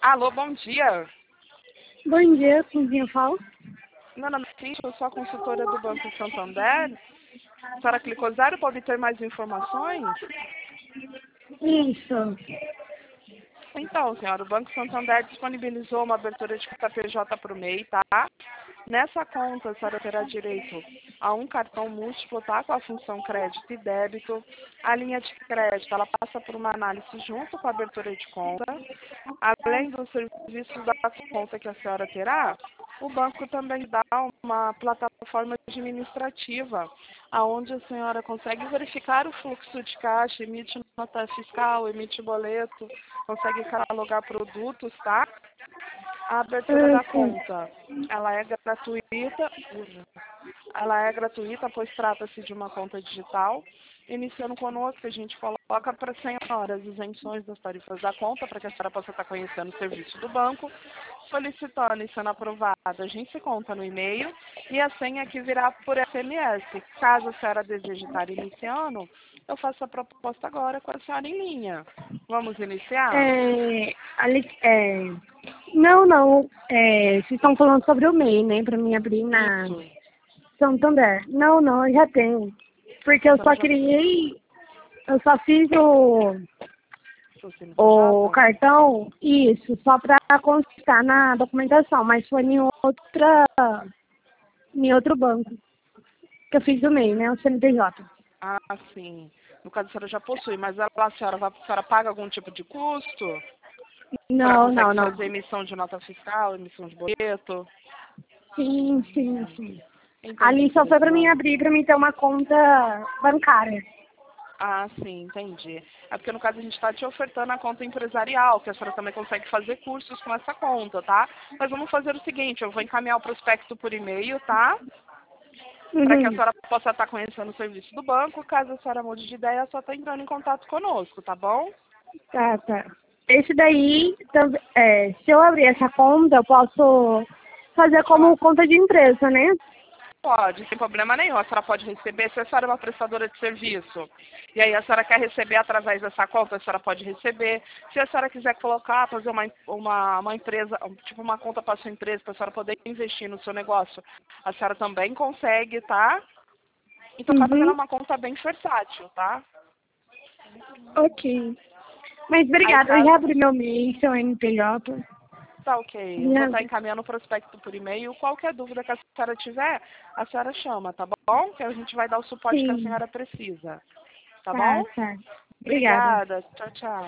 Alô, bom dia. Bom dia, com quem eu falo? Meu nome é Cintia, eu sou a consultora do Banco Santander. A senhora clicou 0 para obter mais informações? Isso. Então, senhora, o Banco Santander disponibilizou uma abertura de conta PJ para o MEI, tá? Nessa conta, a senhora terá direito a um cartão múltiplo, tá? Com a função crédito e débito. A linha de crédito, ela passa por uma análise junto com a abertura de conta. Além dos serviços da conta que a senhora terá, o banco também dá uma plataforma administrativa, onde a senhora consegue verificar o fluxo de caixa, emite nota fiscal, emite boleto, consegue catalogar produtos, tá? A abertura da Sim. conta, ela é gratuita, pois trata-se de uma conta digital. Iniciando conosco, a gente coloca para a senhora as isenções das tarifas da conta, para que a senhora possa estar conhecendo o serviço do banco. Solicitando e sendo aprovada, a gente se conta no e-mail e a senha que virá por SMS. Caso a senhora deseje estar iniciando, eu faço a proposta agora com a senhora em linha. Vamos iniciar? Não. Vocês estão falando sobre o MEI, né? Pra mim abrir na Isso. Santander. Não, eu já tenho. Porque eu A só senhora já criei, eu só fiz o CNPJ? cartão, isso, só pra constar na documentação, mas foi em outro banco. Que eu fiz do MEI, né? O CNPJ. Ah, sim. No caso, a senhora já possui, mas a senhora paga algum tipo de custo? A senhora Não, consegue não, não. fazer emissão de nota fiscal, emissão de boleto? Sim. Entendi, Ali só foi pra mim Tereziane. abrir, pra mim ter uma conta bancária. Ah, sim, entendi. É porque no caso a gente está te ofertando a conta empresarial, que a senhora também consegue fazer cursos com essa conta, tá? Mas vamos fazer o seguinte, eu vou encaminhar o prospecto por e-mail, tá? Para que a Uhum. senhora possa estar conhecendo o serviço do banco. Caso a senhora mude de ideia, é só estar entrando em contato conosco, tá bom? Tá. Esse daí, se eu abrir essa conta, eu posso fazer Pode como falar. conta de empresa, né? Pode, sem problema nenhum. A senhora pode receber, se a senhora é uma prestadora de serviço, e aí a senhora quer receber através dessa conta, a senhora pode receber. Se a senhora quiser colocar, fazer uma empresa, tipo uma conta para a sua empresa, para a senhora poder investir no seu negócio, a senhora também consegue, tá? Então acaba sendo Uhum. uma conta bem versátil, tá? Ok. Mas Aí obrigada, eu caso já abri meu MEI, seu NPJ. tá ok, eu vou Já... estar encaminhando o prospecto por e-mail. Qualquer dúvida que a senhora tiver, a senhora chama, tá bom? Que a gente vai dar o suporte que a Sim, senhora precisa, tá bom? tá. Obrigada. Obrigada. Tchau, tchau.